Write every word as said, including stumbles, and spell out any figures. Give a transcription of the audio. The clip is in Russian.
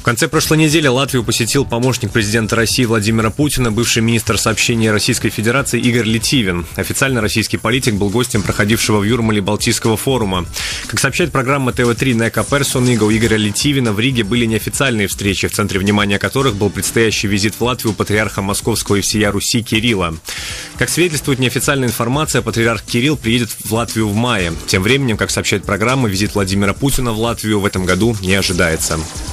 конце прошлой недели Латвию посетил помощник президента России Владимира Путина, бывший министр сообщения Российской Федерации Игорь Литивин. Официально российский политик был гостем проходившего в Юрмале Балтийского форума. Как сообщает программа тэ вэ три Нека Персонига, у Игоря Литивина в Риге были неофициальные встречи, в центре внимания которых был предстоящий визит в Латвию патриарха Московского и всея Руси Кирилла. Как свидетельствует неофициальная информация, патриарх Кирилл приедет в Латвию в мае. Тем временем, как сообщает программа, визит Владимира Путина в Латвию в этом году не ожидается.